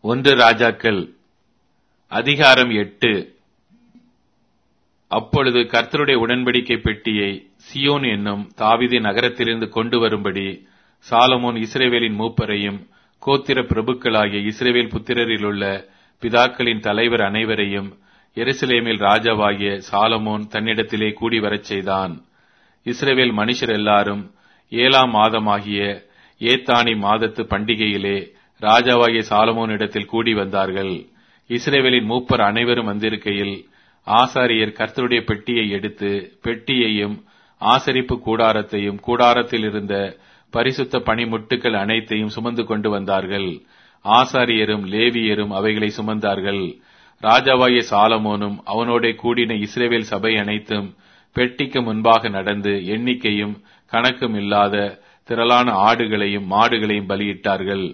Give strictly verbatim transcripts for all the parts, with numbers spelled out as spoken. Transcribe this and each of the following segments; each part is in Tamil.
ஒன்று ராஜாக்கள் அதிகாரம் எட்டு. அப்பொழுது கர்த்தருடைய உடன்படிக்கை பெட்டியை சியோன் என்னும் தாவீதின் நகரத்திலிருந்து கொண்டு வரும்படி சாலமோன் இஸ்ரவேலின் மூப்பரையும் கோத்திர பிரபுக்களாகிய இஸ்ரவேல் புத்திரரிலுள்ள பிதாக்களின் தலைவர் அனைவரையும் எருசலேமில் ராஜாவாகிய சாலமோன் தன்னிடத்திலே கூடி வரச் செய்தான். இஸ்ரவேல் மனுஷர் எல்லாரும் ஏழாம் மாதமாகிய ஏத்தானி மாதத்து பண்டிகையிலே ராஜாவாகிய சாலமோனிடத்தில் கூடி வந்தார்கள். இஸ்ரவேலின் மூப்பர் அனைவரும் வந்திருக்கையில் ஆசாரியர் கர்த்தருடைய பெட்டியை எடுத்து பெட்டியையும் ஆசரிப்பு கூடாரத்தையும் கூடாரத்தில் இருந்த பரிசுத்த பணிமுட்டுக்கள் அனைத்தையும் சுமந்து கொண்டு வந்தார்கள். ஆசாரியரும் லேவியரும் அவைகளை சுமந்தார்கள். ராஜாவாகிய சாலமோனும் அவனோட கூடின இஸ்ரவேல் சபை அனைத்தும் பெட்டிக்கு முன்பாக நடந்து எண்ணிக்கையும் கணக்கும் இல்லாத திரளான ஆடுகளையும் மாடுகளையும் பலியிட்டார்கள்.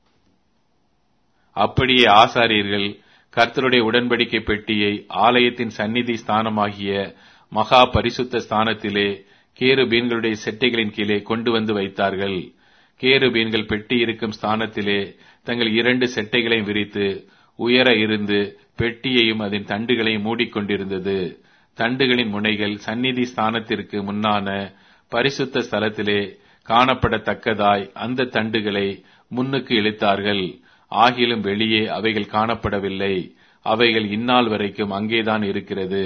அப்படியே ஆசாரியர்கள் கர்த்தருடைய உடன்படிக்கை பெட்டியை ஆலயத்தின் சந்நிதி ஸ்தானமாகிய மகா பரிசுத்த ஸ்தானத்திலே கேருபீன்களுடைய செட்டைகளின் கீழே கொண்டு வந்து வைத்தார்கள். கேருபீன்கள் பெட்டி இருக்கும் ஸ்தானத்திலே தங்கள் இரண்டு செட்டைகளையும் விரித்து உயர இருந்து பெட்டியையும் அதன் தண்டுகளையும் மூடிக்கொண்டிருந்தது. தண்டுகளின் முனைகள் சந்நிதி ஸ்தானத்திற்கு முன்னான பரிசுத்த ஸ்தலத்திலே காணப்படத்தக்கதாய் அந்த தண்டுகளை முன்னுக்கு இழுத்தார்கள். ஆகிலும் வெளியே அவைகள் காணப்படவில்லை. அவைகள் இந்நாள் வரைக்கும் அங்கேதான் இருக்கிறது.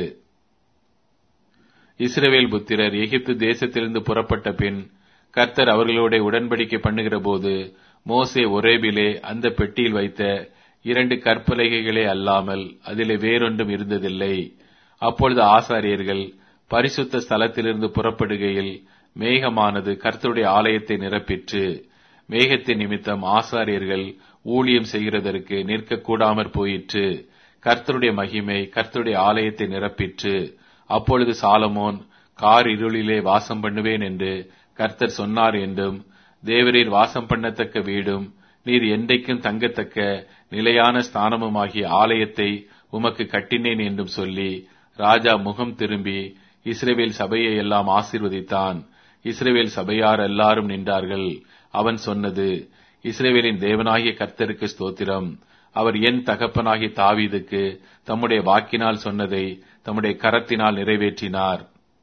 இஸ்ரவேல் புத்திரர் எகிப்து தேசத்திலிருந்து புறப்பட்ட பின் கர்த்தர் அவர்களோட உடன்படிக்கை பண்ணுகிற போது மோசே ஒரேபிலே அந்த பெட்டியில் வைத்த இரண்டு கற்பலகைகளே அல்லாமல் அதிலே வேறொன்றும் இருந்ததில்லை. அப்பொழுது ஆசாரியர்கள் பரிசுத்த ஸ்தலத்திலிருந்து புறப்படுகையில் மேகமானது கர்த்தருடைய ஆலயத்தை நிரப்பிற்று. மேகத்தின் நிமித்தம் ஆசாரியர்கள் ஊழியம் செய்கிறதற்கு நிற்க கூடாமற் போயிற்று. கர்த்தருடைய மகிமை கர்த்தருடைய ஆலயத்தை நிரப்பிற்று. அப்பொழுது சாலமோன், கார் இருளிலே வாசம் பண்ணுவேன் என்று கர்த்தர் சொன்னார் என்றும், தேவரீர் வாசம் பண்ணத்தக்க வீடும் நீர் என்றைக்கும் தங்கத்தக்க நிலையான ஸ்தானமுமாகிய ஆலயத்தை உமக்கு கட்டினேன் என்றும் சொல்லி ராஜா முகம் திரும்பி இஸ்ரவேல் சபையை எல்லாம் ஆசீர்வதித்தான். இஸ்ரவேல் சபையார் எல்லாரும் நின்றார்கள். அவன் சொன்னது, இஸ்ரவேலின் தேவனாகிய கர்த்தருக்கு ஸ்தோத்திரம். அவர் என் தகப்பனாகிய தாவீதுக்கு தம்முடைய வாக்கினால் சொன்னதை தம்முடைய கரத்தினால் நிறைவேற்றினார்.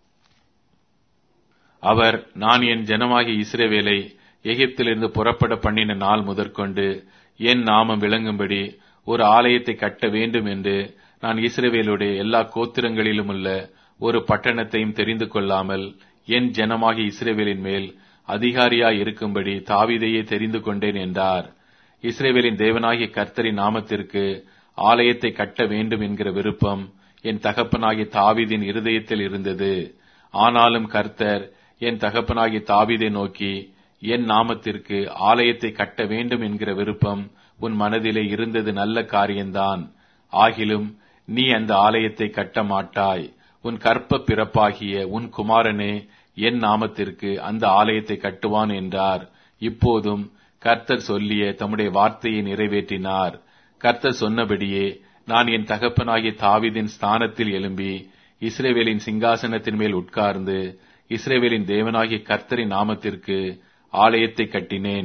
அவர், நான் என் ஜனமாகிய இஸ்ரவேலை எகிப்திலிருந்து புறப்பட பண்ணின நாள் முதற்கொண்டு என் நாமம் விளங்கும்படி ஒரு ஆலயத்தை கட்ட வேண்டும் என்று நான் இஸ்ரவேலுடைய எல்லா கோத்திரங்களிலும் உள்ள ஒரு பட்டணத்தையும் தெரிந்து கொள்ளாமல் என் ஜனமாகிய இஸ்ரவேலின் மேல் அதிகாரியாய் இருக்கும்படி தாவீதையே தெரிந்து கொண்டேன் என்றார். இஸ்ரவேலின் தேவனாகிய கர்த்தரின் நாமத்திற்கு ஆலயத்தை கட்ட வேண்டும் என்கிற விருப்பம் என் தகப்பனாகிய தாவீதின் இருதயத்தில் இருந்தது. ஆனாலும் கர்த்தர் என் தகப்பனாகிய தாவீதை நோக்கி, என் நாமத்திற்கு ஆலயத்தை கட்ட வேண்டும் என்கிற விருப்பம் உன் மனதிலே இருந்தது நல்ல காரியம்தான். ஆகிலும் நீ அந்த ஆலயத்தை கட்ட மாட்டாய். உன் கற்ப பிறப்பாகிய உன் குமாரனே என் நாமத்திற்கு அந்த ஆலயத்தை கட்டுவான் என்றார். இப்போதும் கர்த்தர் சொல்லிய தம்முடைய வார்த்தையை நிறைவேற்றினார். கர்த்தர் சொன்னபடியே நான் என் தகப்பனாகிய தாவீதின் ஸ்தானத்தில் எழும்பி இஸ்ரவேலின் சிங்காசனத்தின் மேல் உட்கார்ந்து இஸ்ரவேலின் தேவனாகிய கர்த்தரின் நாமத்திற்கு ஆலயத்தை கட்டினேன்.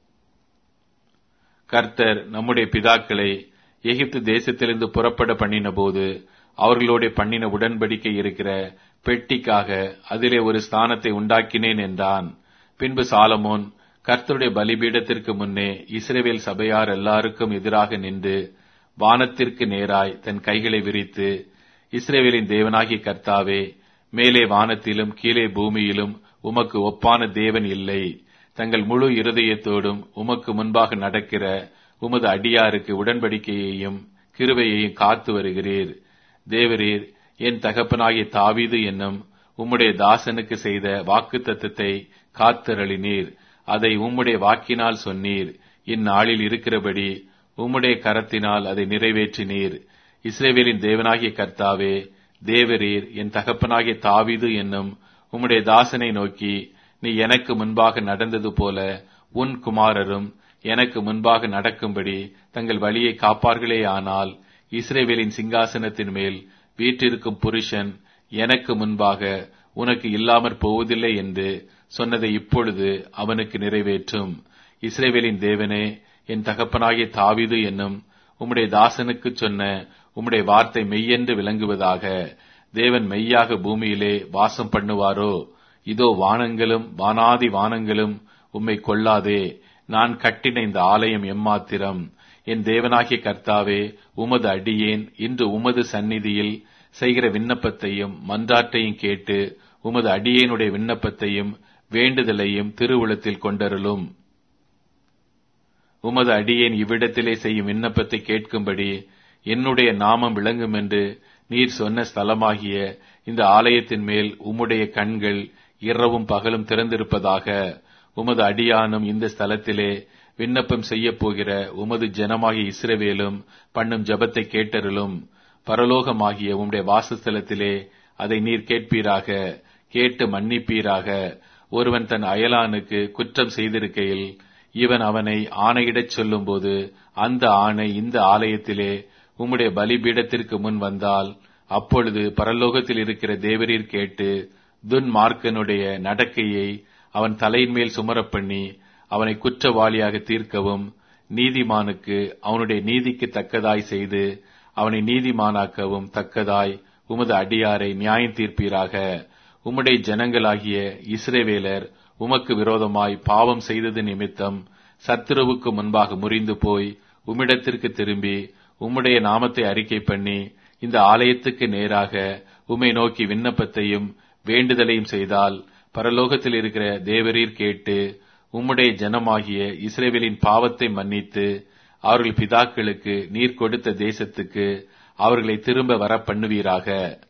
கர்த்தர் நம்முடைய பிதாக்களை எகிப்து தேசத்திலிருந்து புறப்பட பண்ணின போது அவர்களோட பண்ணின உடன்படிக்கை இருக்கிற பெட்டிக்காக அதிலே ஒரு ஸ்தானத்தை உண்டாக்கினேன் என்றான். பின்பு சாலமோன் கர்த்தருடைய பலிபீடத்திற்கு முன்னே இஸ்ரவேல் சபையார் எல்லாருக்கும் எதிராக நின்று வானத்திற்கு நேராய் தன் கைகளை விரித்து, இஸ்ரவேலின் தேவனாகிய கர்த்தாவே, மேலே வானத்திலும் கீழே பூமியிலும் உமக்கு ஒப்பான தேவன் இல்லை. தங்கள் முழு இருதயத்தோடும் உமக்கு முன்பாக நடக்கிற உமது அடியாருக்கு உடன்படிக்கையையும் கிருபையையும் காத்து வருகிறீர். தேவரீர் என் தகப்பனாகிய தாவீது என்னும் உம்முடைய தாசனுக்கு செய்த வாக்குத்தத்தத்தை காத்தருளினீர். அதை உம்முடைய வாக்கினால் சொன்னீர். இந்நாளில் இருக்கிறபடி உம்முடைய கரத்தினால் அதை நிறைவேற்றினீர். இஸ்ரவேலின் தேவனாகிய கர்த்தாவே, தேவரீர் என் தகப்பனாகிய தாவீது என்னும் உம்முடைய தாசனை நோக்கி, நீ எனக்கு முன்பாக நடந்தது போல உன் குமாரரும் எனக்கு முன்பாக நடக்கும்படி தங்கள் வழியை காப்பார்களே. ஆனால் இஸ்ரவேலின் சிங்காசனத்தின் மேல் வீற்றிருக்கும் புருஷன் எனக்கு முன்பாக உனக்கு இல்லாமற் போவதில்லை என்று சொன்னதை இப்பொழுது அவனுக்கு நிறைவேற்றும். இஸ்ரவேலின் தேவனே, என் தகப்பனாகிய தாவீது என்னும் உம்முடைய தாசனுக்கு சொன்ன உம்முடைய வார்த்தை மெய்யென்று விளங்குவதாக. தேவன் மெய்யாக பூமியிலே வாசம் பண்ணுவாரோ? இதோ வானங்களும் வானாதி வானங்களும் உம்மை கொள்ளாதே. நான் கட்டின இந்த ஆலயம் எம்மாத்திரம்? என் தேவனாகிய கர்த்தாவே, உமது அடியேன் இன்று உமது சந்நிதியில் செய்கிற விண்ணப்பத்தையும் மன்றாட்டையும் கேட்டு உமது அடியேனுடைய விண்ணப்பத்தையும் வேண்டுதலையும் திருவுளத்தில் கொண்டருளும். உமது அடியேன் இவ்விடத்திலே செய்யும் விண்ணப்பத்தை கேட்கும்படி என்னுடைய நாமம் விளங்கும் என்று நீர் சொன்ன ஸ்தலமாகிய இந்த ஆலயத்தின் மேல் உம்முடைய கண்கள் இரவும் பகலும் திறந்திருப்பதாக. உமது அடியானும் இந்த ஸ்தலத்திலே விண்ணப்பம் செய்ய போகிற உமது ஜனமாகிய இஸ்ரவேலும் பண்ணும் ஜெபத்தை கேட்டருளும். பரலோகமாகிய உம்முடைய வாசஸ்தலத்திலே அதை நீர் கேட்பீராக. கேட்டு மன்னிப்பீராக. ஒருவன் தன் அயலானுக்கு குற்றம் செய்திருக்கையில் இவன் அவனை ஆணையிடச் சொல்லும் போது அந்த ஆணை இந்த ஆலயத்திலே உம்முடைய பலிபீடத்திற்கு முன் வந்தால், அப்பொழுது பரலோகத்தில் இருக்கிற தேவரீர் கேட்டு துன்மார்க்கனுடைய நடக்கையை அவன் தலையின் மேல் சுமரப் பண்ணி அவனை குற்றவாளியாக தீர்க்கவும், நீதிமானுக்கு அவனுடைய நீதிக்கு தக்கதாய் செய்து அவனை நீதிமானாக்கவும் தக்கதாய் உமது அடியாரை நியாயம் தீர்ப்பீராக. உம்முடைய ஜனங்களாகிய இஸ்ரவேலர் உமக்கு விரோதமாய் பாவம் செய்தது நிமித்தம் சத்துருவுக்கு முன்பாக முறிந்து போய் உம்மிடத்திற்கு திரும்பி உம்முடைய நாமத்தை அறிக்கை பண்ணி இந்த ஆலயத்துக்கு நேராக உம்மை நோக்கி விண்ணப்பத்தையும் வேண்டுதலையும் செய்தால், பரலோகத்தில் இருக்கிற தேவரீர் கேட்டு உம்முடைய ஜனமாகிய இஸ்ரவேலின் பாவத்தை மன்னித்து அவர்கள் பிதாக்களுக்கு நீர் கொடுத்த தேசத்துக்கு அவர்களை திரும்ப வர பண்ணுவீராக.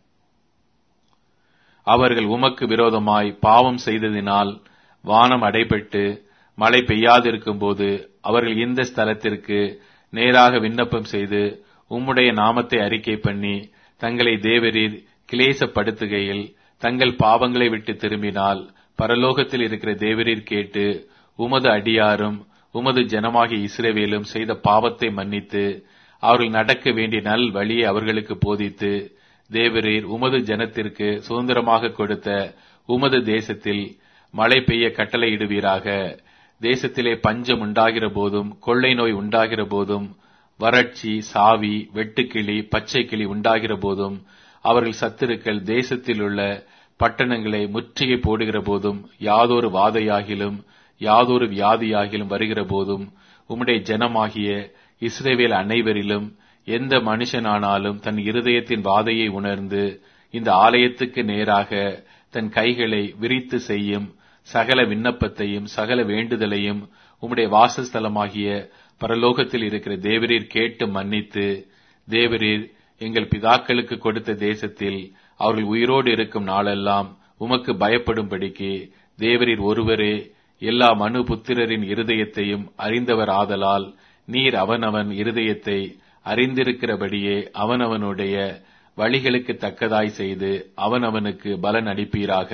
அவர்கள் உமக்கு விரோதமாய் பாவம் செய்ததினால் வானம் அடைபட்டு மழை பெய்யாதிருக்கும் போது அவர்கள் இந்த ஸ்தலத்திற்கு நேராக விண்ணப்பம் செய்து உம்முடைய நாமத்தை அறிக்கை பண்ணி தங்களை தேவரீர் கிளேசப்படுத்துகையில் தங்கள் பாவங்களை விட்டு திரும்பினால், பரலோகத்தில் இருக்கிற தேவரீர் கேட்டு உமது அடியாரும் உமது ஜனமாகிய இஸ்ரவேலும் செய்த பாவத்தை மன்னித்து அவர்கள் நடக்க வேண்டிய நல் வழியை அவர்களுக்கு போதித்து, தேவரீர் உமது ஜனத்திற்கு சுதந்திரமாக கொடுத்த உமது தேசத்தில் மழை பெய்ய கட்டளையிடுவீராக. தேசத்திலே பஞ்சம் உண்டாகிற போதும் கொள்ளை நோய் உண்டாகிற போதும் வறட்சி, சாவி, வெட்டுக்கிளி, பச்சை கிளி உண்டாகிற போதும் அவர்கள் சத்துருக்கள் தேசத்தில் உள்ள பட்டணங்களை முற்றுகை போடுகிற போதும் யாதொரு வாதையாகிலும் யாதொரு வியாதியாகிலும் வருகிற போதும் உம்முடைய ஜனமாகிய இஸ்ரவேல் அனைவரிலும் எந்த மனுஷனானாலும் தன் இருதயத்தின் வாதையை உணர்ந்து இந்த ஆலயத்துக்கு நேராக தன் கைகளை விரித்து செய்யும் சகல விண்ணப்பத்தையும் சகல வேண்டுதலையும் உம்முடைய வாசஸ்தலமாகிய பரலோகத்தில் இருக்கிற தேவரீர் கேட்டு மன்னித்து, தேவரீர் எங்கள் பிதாக்களுக்கு கொடுத்த தேசத்தில் அவர்கள் உயிரோடு இருக்கும் நாளெல்லாம் உமக்கு பயப்படும்படிக்கு தேவரீர் ஒருவரே எல்லா மனு புத்திரரின் இருதயத்தையும் அறிந்தவர் ஆதலால், நீர் அவனவன் இருதயத்தை அறிந்திருக்கிறபடியே அவனவனுடைய வழிகளுக்கு தக்கதாய் செய்து அவனவனுக்கு பலன் அளிப்பீராக.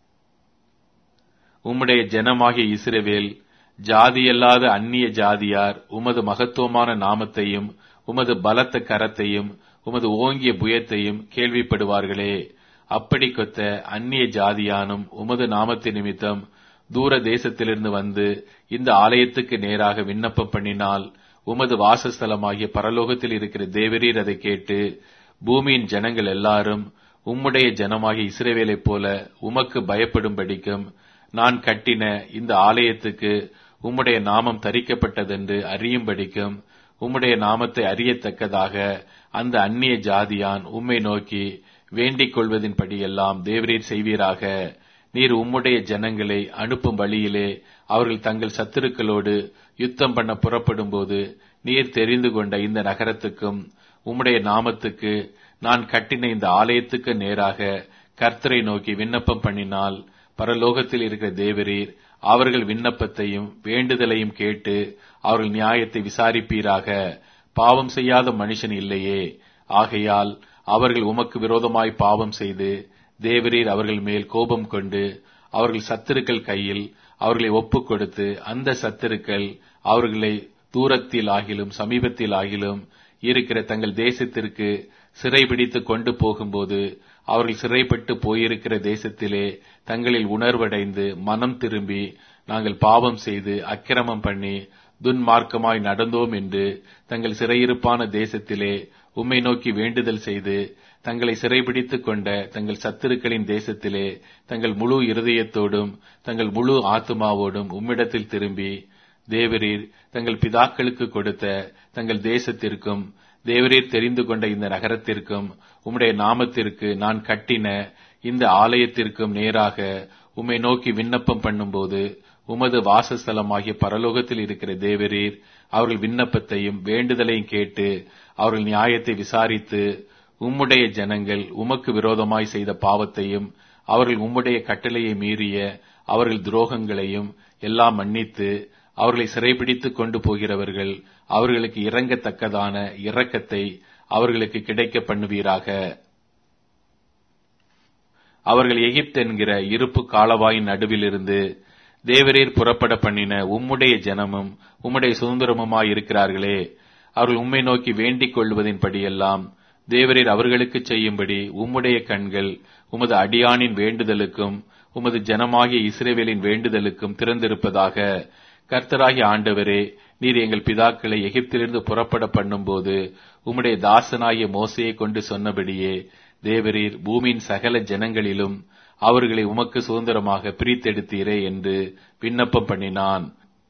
உம்முடைய ஜனமாகிய இஸ்ரவேல் ஜாதியல்லாத அந்நிய ஜாதியார் உமது மகத்துவமான நாமத்தையும் உமது பலத்த கரத்தையும் உமது ஓங்கிய புயத்தையும் கேள்விப்படுவார்களே. அப்படி கொத்த அந்நிய ஜாதியானும் உமது நாமத்தின் நிமித்தம் தூர தேசத்திலிருந்து வந்து இந்த ஆலயத்துக்கு நேராக விண்ணப்பம் பண்ணினால், உமது வாசஸ்தலமாகிய பரலோகத்தில் இருக்கிற தேவரீர் அதை கேட்டு பூமியின் ஜனங்கள் எல்லாரும் உம்முடைய ஜனமாகிய இஸ்ரவேலைப் போல உமக்கு பயப்படும்படிக்கும் நான் கட்டின இந்த ஆலயத்துக்கு உம்முடைய நாமம் தரிக்கப்பட்டதென்று அறியும்படிக்கும் உம்முடைய நாமத்தை அறியத்தக்கதாக அந்த அந்நிய ஜாதியான் உம்மை நோக்கி வேண்டிக் கொள்வதின்படியெல்லாம் தேவரீர் செய்வீராக. நீர் உம்முடைய ஜனங்களை அனுப்பும் வழியிலே அவர்கள் தங்கள் சத்துருக்களோடு யுத்தம் பண்ண புறப்படும் போது நீர் தெரிந்து கொண்ட இந்த நகரத்துக்கும் உம்முடைய நாமத்துக்கு நான் கட்டின இந்த ஆலயத்துக்கு நேராக கர்த்தரை நோக்கி விண்ணப்பம் பண்ணினால், பரலோகத்தில் இருக்கிற தேவரீர் அவர்கள் விண்ணப்பத்தையும் வேண்டுதலையும் கேட்டு அவர்கள் நியாயத்தை விசாரிப்பீராக. பாவம் செய்யாத மனுஷன் இல்லையே. ஆகையால் அவர்கள் உமக்கு விரோதமாய் பாவம் செய்து தேவரீர் அவர்கள் மேல் கோபம் கொண்டு அவர்கள் சத்துருக்கள் கையில் அவர்களை ஒப்புக் கொடுத்து அந்த சத்துருக்கள் அவர்களை தூரத்தில் ஆகிலும் சமீபத்தில் ஆகிலும் இருக்கிற தங்கள் தேசத்திற்கு சிறைபிடித்து கொண்டு போகும்போது அவர்கள் சிறைப்பட்டு போயிருக்கிற தேசத்திலே தங்களில் உணர்வடைந்து மனம் திரும்பி நாங்கள் பாவம் செய்து அக்கிரமம் பண்ணி துன்மார்க்கமாய் நடந்தோம் என்று தங்கள் சிறையிருப்பான தேசத்திலே உம்மை நோக்கி வேண்டுதல் செய்து தங்களை சிறைபிடித்துக் கொண்ட தங்கள் சத்துருக்களின் தேசத்திலே தங்கள் முழு இருதயத்தோடும் தங்கள் முழு ஆத்துமாவோடும் உம்மிடத்தில் திரும்பி தேவரீர் தங்கள் பிதாக்களுக்கு கொடுத்த தங்கள் தேசத்திற்கும் தேவரீர் தெரிந்து கொண்ட இந்த நகரத்திற்கும் உம்முடைய நாமத்திற்கு நான் கட்டின இந்த ஆலயத்திற்கும் நேராக உம்மை நோக்கி விண்ணப்பம் பண்ணும்போது உமது வாசஸ்தலமாகிய பரலோகத்தில் இருக்கிற தேவரீர் அவர்கள் விண்ணப்பத்தையும் வேண்டுதலையும் கேட்டு அவர்கள் நியாயத்தை விசாரித்து உம்முடைய ஜனங்கள் உமக்கு விரோதமாய் செய்த பாவத்தையும் அவர்கள் உம்முடைய கட்டளையை மீறிய அவர்கள் துரோகங்களையும் எல்லாம் மன்னித்து அவர்களை சிறைபிடித்துக் கொண்டு போகிறவர்கள் அவர்களுக்கு இறங்கத்தக்கதான இரக்கத்தை அவர்களுக்கு கிடைக்க பண்ணுவீராக. அவர்கள் எகிப்து என்கிற இருப்பு காலவாயின் நடுவிலிருந்து தேவரீர் புறப்பட பண்ணின உம்முடைய ஜனமும் உம்முடைய சுதந்திரமுமாய் இருக்கிறார்களே. அவர்கள் உம்மை நோக்கி வேண்டிக் கொள்வதின்படியெல்லாம் தேவரீர் அவர்களுக்கு செய்யும்படி உம்முடைய கண்கள் உமது அடியானின் வேண்டுதலுக்கும் உமது ஜனமாகிய இஸ்ரவேலின் வேண்டுதலுக்கும் திறந்திருப்பதாக. கர்த்தராகிய ஆண்டவரே, நீர் எங்கள் பிதாக்களை எகிப்திலிருந்து புறப்பட பண்ணும்போது உம்முடைய தாசனாகிய மோசையை கொண்டு சொன்னபடியே தேவரீர் பூமியின் சகல ஜனங்களிலும் அவர்களை உமக்கு சுதந்திரமாக பிரித்தெடுத்தீரே என்று விண்ணப்பம் பண்ணினான்.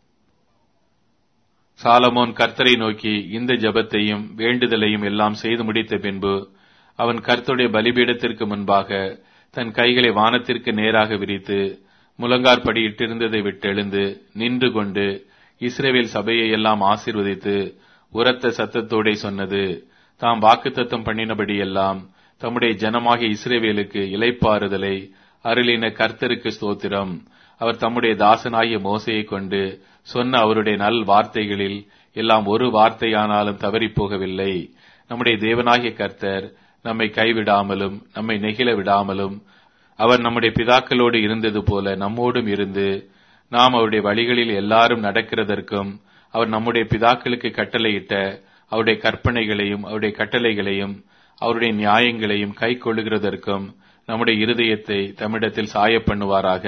சாலமோன் கர்த்தரை நோக்கி இந்த ஜெபத்தையும் வேண்டுதலையும் எல்லாம் செய்து முடித்த பின்பு அவன் கர்த்தருடைய பலிபீடத்திற்கு முன்பாக தன் கைகளை வானத்திற்கு நேராக விரித்து முழங்காற்படியிட்டிருந்ததை விட்டெழுந்து நின்று கொண்டு இஸ்ரவேல் சபையை எல்லாம் ஆசீர்வதித்து உரத்த சத்தத்தோடே சொன்னது, தாம் வாக்குத்தத்தம் பண்ணினபடியெல்லாம் தம்முடைய ஜனமாகிய இஸ்ரவேலுக்கு இளைப்பாறுதலை அருளின கர்த்தருக்கு ஸ்தோத்திரம். அவர் தம்முடைய தாசனாகிய மோசையை கொண்டு சொன்ன அவருடைய நல் வார்த்தைகளில் எல்லாம் ஒரு வார்த்தையானாலும் தவறி போகவில்லை. நம்முடைய தேவனாகிய கர்த்தர் நம்மை கைவிடாமலும் நம்மை நெகிழ விடாமலும் அவர் நம்முடைய பிதாக்களோடு இருந்தது போல நம்மோடும் இருந்து நாம் அவருடைய வழிகளில் எல்லாரும் நடக்கிறதற்கும் அவர் நம்முடைய பிதாக்களுக்கு கட்டளையிட்ட அவருடைய கற்பனைகளையும் அவருடைய கட்டளைகளையும் அவருடைய நியாயங்களையும் கை கொள்ளுகிறதற்கும் நம்முடைய இருதயத்தை தம்மிடத்தில் சாய பண்ணுவாராக.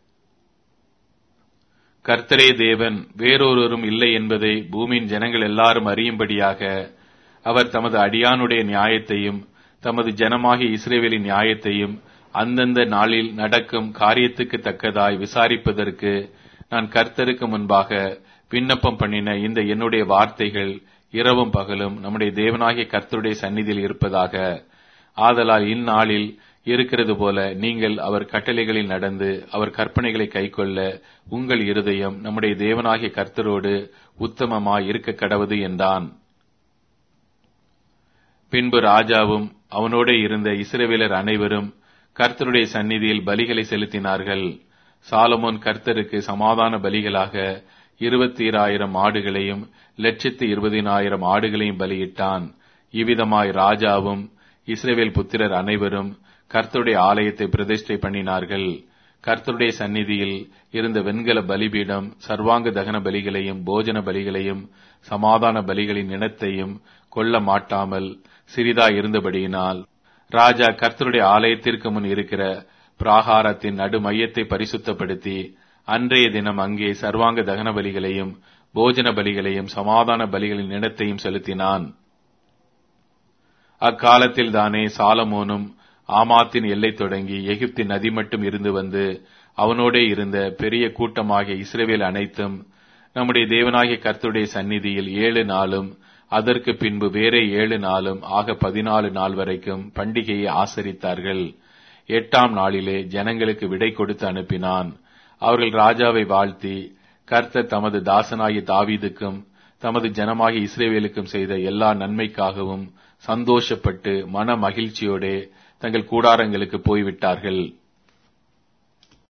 கர்த்தரே தேவன், வேறொருவரும் இல்லை என்பதை பூமியின் ஜனங்கள் எல்லாரும் அறியும்படியாக அவர் தமது அடியானுடைய நியாயத்தையும் தமது ஜனமாகிய இஸ்ரவேலின் நியாயத்தையும் அந்தந்த நாளில் நடக்கும் காரியத்துக்கு தக்கதாய் விசாரிப்பதற்கு நான் கர்த்தருக்கு முன்பாக விண்ணப்பம் பண்ணின இந்த என்னுடைய வார்த்தைகள் இரவும் பகலும் நம்முடைய தேவனாகிய கர்த்தருடைய சந்நிதியில் இருப்பதாக. ஆதலால் இந்நாளில் இருக்கிறது போல நீங்கள் அவர் கட்டளைகளில் நடந்து அவர் கற்பனைகளை கைக்கொள்ள உங்கள் இருதயம் நம்முடைய தேவனாகிய கர்த்தரோடு உத்தமமாய் இருக்க கடவது என்றான். பின்பு ராஜாவும் அவனோட இருந்த இஸ்ரவேலர் அனைவரும் கர்த்தருடைய சந்நிதியில் பலிகளை செலுத்தினார்கள். சாலமோன் கர்த்தருக்கு சமாதான பலிகளாக இருபத்தி ஆயிரம் ஆடுகளையும் லட்சத்து இருபதினாயிரம் ஆடுகளையும் பலியிட்டான். இவ்விதமாய் ராஜாவும் இஸ்ரவேல் புத்திரர் அனைவரும் கர்த்தருடைய ஆலயத்தை பிரதிஷ்டை பண்ணினார்கள். கர்த்தருடைய சந்நிதியில் இருந்த வெண்கல பலிபீடம் சர்வாங்க தகன பலிகளையும் போஜன பலிகளையும் சமாதான பலிகளின் இனத்தையும் கொள்ள மாட்டாமல் சிறிதா இருந்தபடியினால் ராஜா கர்த்தருடைய ஆலயத்திற்கு முன் இருக்கிற பிராகாரத்தின் நடு மையத்தை பரிசுத்தப்படுத்தி அன்றைய தினம் அங்கே சர்வாங்க தகன பலிகளையும் போஜன பலிகளையும் சமாதான பலிகளின் இனத்தையும் செலுத்தினான். அக்காலத்தில் தானே சாலமோனும் ஆமாத்தின் எல்லை தொடங்கி எகிப்தின் நதி மட்டும் இருந்து வந்து அவனோடே இருந்த பெரிய கூட்டமாகிய இஸ்ரவேல் அனைத்தும் நம்முடைய தேவனாகிய கர்த்தருடைய சந்நிதியில் ஏழு நாளும் அதற்கு பின்பு வேற ஏழு நாளும் ஆக பதினாலு நாள் வரைக்கும் பண்டிகையை ஆசரித்தார்கள். எட்டாம் நாளிலே ஜனங்களுக்கு விடை கொடுத்து அனுப்பினான். அவர்கள் ராஜாவை வாழ்த்தி கர்த்தர் தமது தாசனாகிய தாவீதுக்கும் தமது ஜனமாகிய இஸ்ரவேலுக்கும் செய்த எல்லா நன்மைக்காகவும் சந்தோஷப்பட்டு மன மகிழ்ச்சியோடே தங்கள் கூடாரங்களுக்கு போய்விட்டார்கள்.